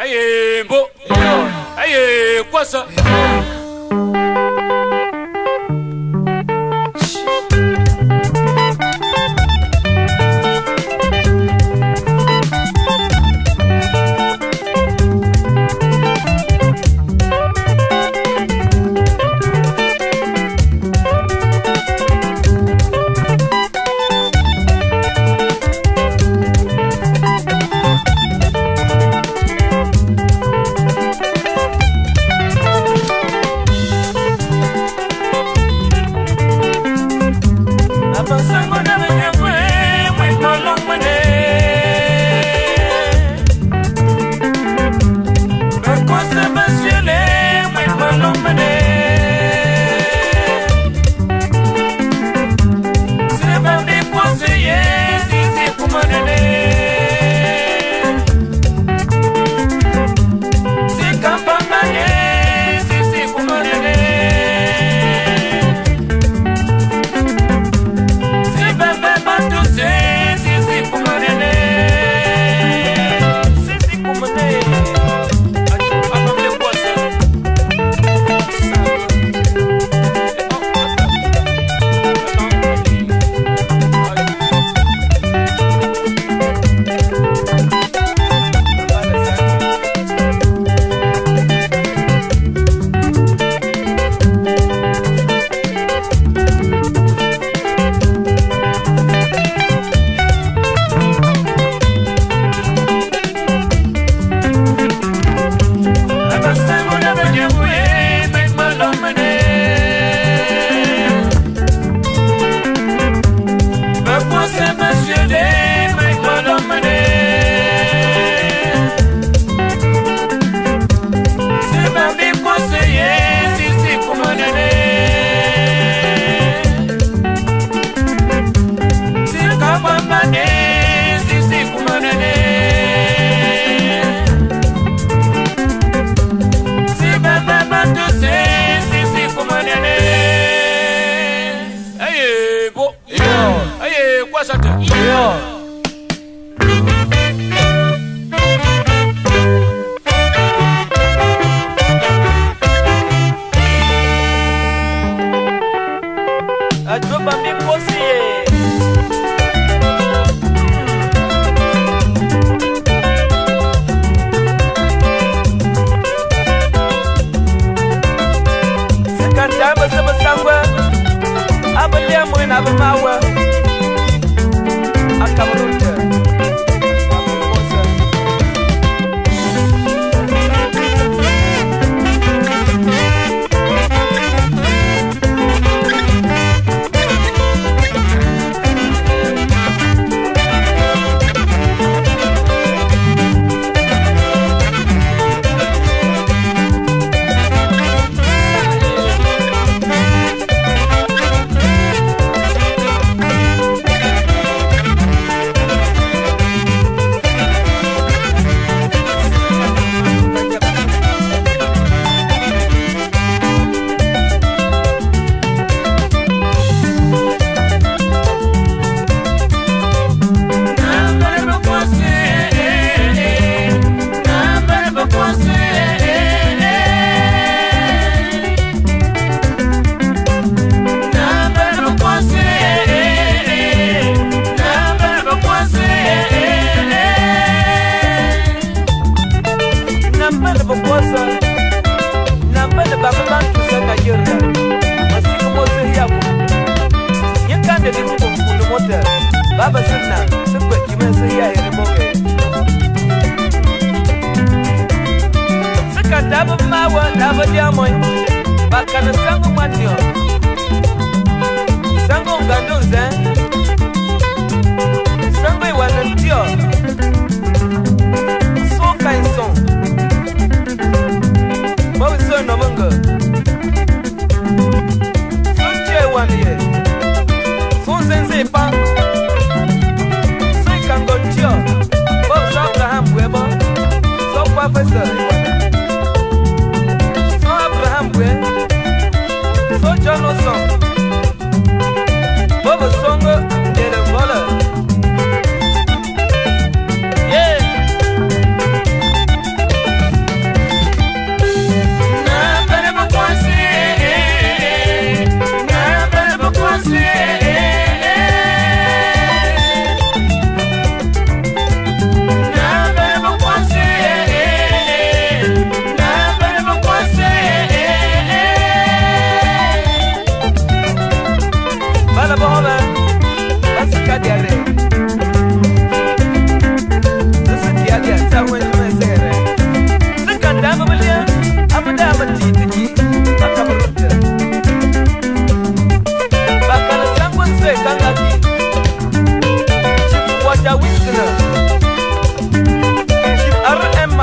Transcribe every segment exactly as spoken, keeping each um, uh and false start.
Aye, Bo. Aye, quoi ça?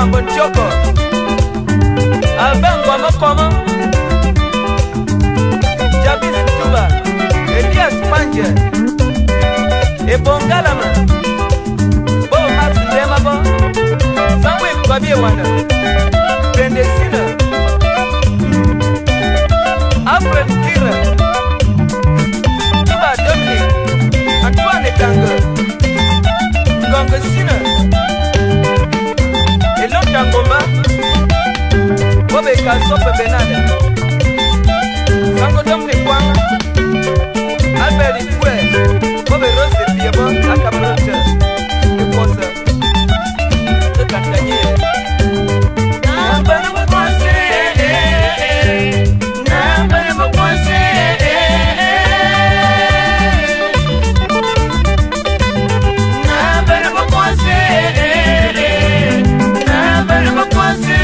mambo Ntioko Albert Ngoma Koma Jabis Tuba Elias Panje Ebongalama Bo Max Ndemabo Samuel Babie Wana Bendesina Alfred Kira Iba Dominic Antoine Tango Ngonga Sina Elon Tangoma Bobe Kasope Benade Sango Dominic Wanga Albert Ikwe Bobe Rose Diabo Akabarocha Ekosa Ekatanye Nambana Mkwase Nambana Mkwase Nambana Mkwase Nambana Mkwase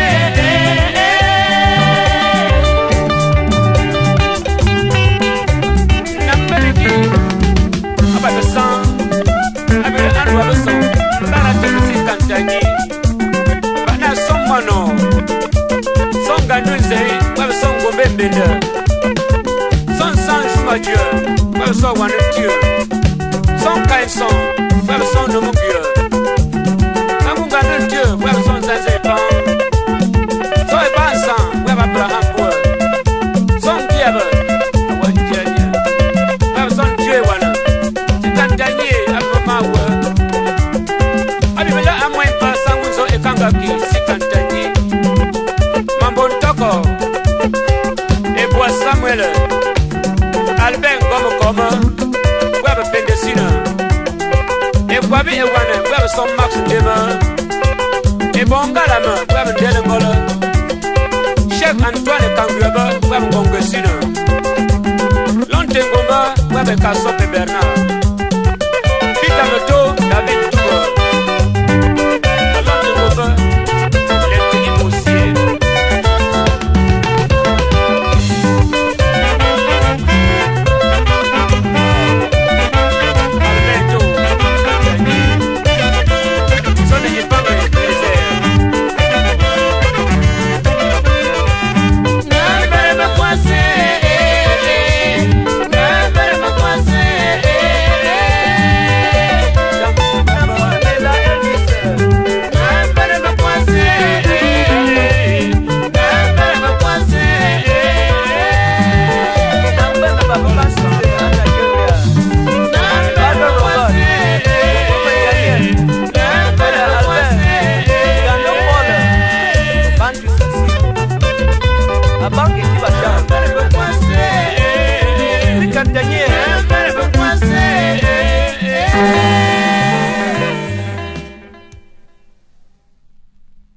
Nambana Ki Abata San Abata Anwa Beso Bana Tekusi Kantanyi Bana Sommano Songa Nunze Webe Songo Bembende Son Sanj Majeur Webe Son Wanutieu Son Kainson Webe Son Nomugieu Namunga Nuntieu Webe Son Zazepan Son Ebansan Webe Abraham Boer Son Kiebe Awan Djenye Webe Son Djue Wana Sikantanye Abama Wer Abimela Amwen Pa Sangunzo Ekangaki Sikantanye Mambo Ntoko Eboa Samuel Albert Ngoma Koma Webe Bendesina Ekwabi Ewane Webe Son Max Ndema Ebongalama Webe Ndele Ngola Cheikh Antoine Kangweba Webe Ngongesina Lonte Ngoma Webe Kasope Bernard